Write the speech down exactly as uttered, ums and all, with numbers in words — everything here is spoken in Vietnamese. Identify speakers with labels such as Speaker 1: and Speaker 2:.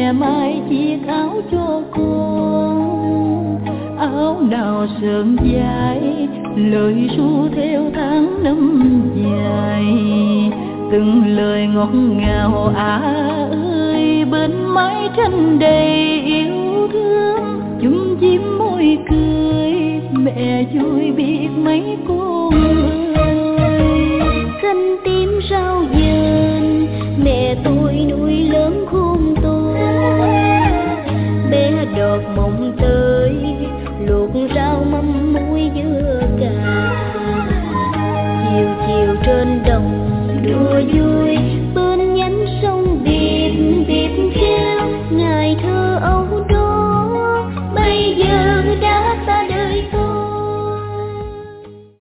Speaker 1: mẹ may chiếc áo cho con, áo nào sờn dài lời ru theo tháng năm dài, từng lời ngọt ngào à ơi bên mái tranh đầy yêu thương, chung chim môi cười mẹ vui biết mấy con ơi.
Speaker 2: Xanh tím rau dền mẹ tôi nuôi lớn khôn tôi, bé đọt mộng tới luộc rau mắm muối dưa cà, chiều chiều trên đồng đùa vui